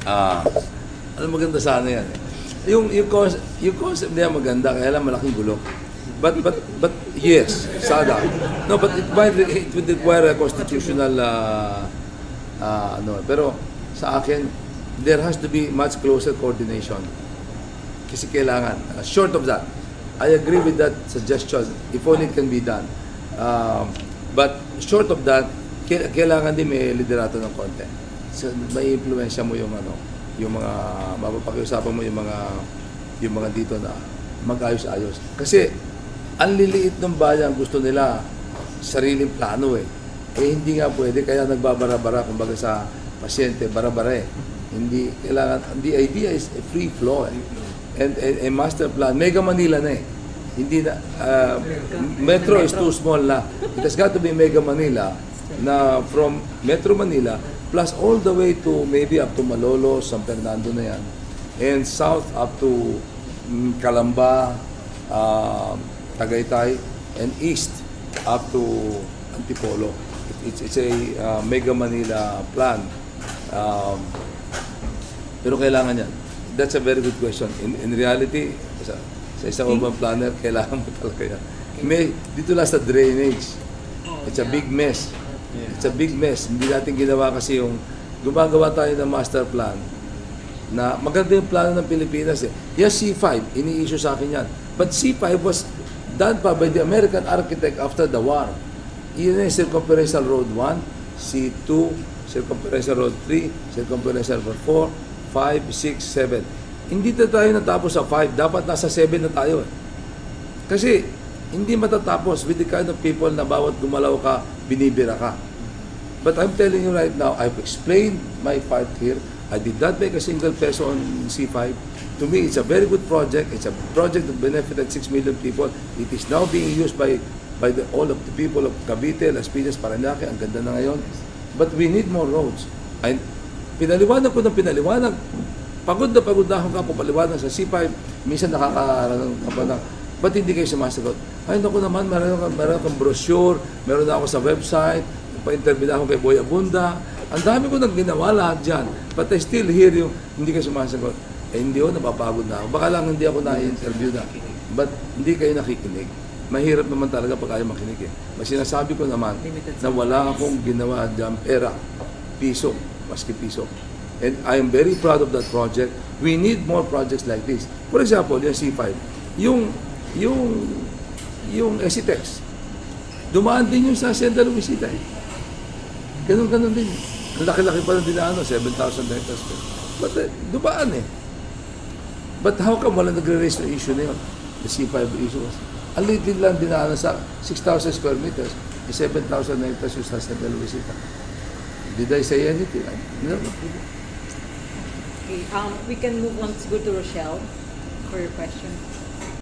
Ah, alam maganda sana yan eh. Yung concept niya maganda, kaya lang malaking gulo. But yes, sana. No, but it would require a constitutional pero sa akin there has to be much closer coordination. Kasi kailangan, short of that, I agree with that suggestion if only it can be done. But short of that, kailangan din may liderato ng konti. So, may influensya mo yung yung mga mapapakiusapan mo yung mga dito na mag-ayos-ayos. Kasi ang liliit ng bayan, gusto nila sariling plano eh. Hindi nga pwede, kaya nagbabara-bara kumbaga sa pasyente, bara-bara eh. Hindi kailangan, the idea is a free flow eh. And a master plan, Mega Manila na eh. Hindi na, Metro is too small na. It has got to be Mega Manila na from Metro Manila plus all the way to maybe up to Malolo, San Fernando na yan. And south up to Calamba, Tagaytay, and east up to Antipolo. It's a Mega Manila plan. Pero kailangan yan. That's a very good question. In reality, sa isang urban planner, kailangan mo talaga yan. Dito lang sa drainage. It's a big mess. It's a big mess. Hindi natin ginawa kasi yung gumagawa tayo ng master plan na maganda yung plano ng Pilipinas eh. Yes, C5, ini-issue sa akin yan. But C5 was done pa by the American architect after the war. Yun yung Circumferential Road 1, C2, Circumferential Road 3, Circumferential Road 4, 5, 6, 7. Hindi na tayo natapos sa 5. Dapat nasa 7 na tayo. Kasi hindi matatapos with the kind of people na bawat gumalaw ka, binibira ka. But I'm telling you right now, I've explained my part here. I did not make a single peso on C5. To me, it's a very good project. It's a project that benefited 6 million people. It is now being used by all of the people of Cavite, Las Piñas, Parañaque. Ang ganda na ngayon. But we need more roads. And pinaliwanag ko ng pinaliwanag. Pagod na akong kapapaliwanag sa C5. Minsan nakakaroon ka pa na, ba't hindi kayo sumasagot? Ay, naku naman, meron akong brochure, meron na ako sa website, pa-interview na ako kay Boy Abunda. Ang dami ko nang ginawa lahat dyan. But I still hear yung hindi kayo sumasagot. Hindi ako, napapagod na ako. Baka lang hindi ako na-interview na. But hindi kayo nakikinig. Mahirap naman talaga pag ayaw makinig eh. Mas sinasabi ko naman na wala akong ginawa dyan pera, piso, maski piso. And I am very proud of that project. We need more projects like this. For example, yung C5, yung Exitex, dumaan din yung sa Santa Luisita eh. Ganun din. Ang laki-laki pa ng dinaan, 7,000 hectares. But dumaan eh. But how come wala nagre-raise na issue na yun? The C5 issue was, ang liit lang dinaan sa 6,000 square meters, 7,000 hectares yung sa Santa Luisita. Did I say anything? No. Okay, we can move on to go to Rochelle for your question.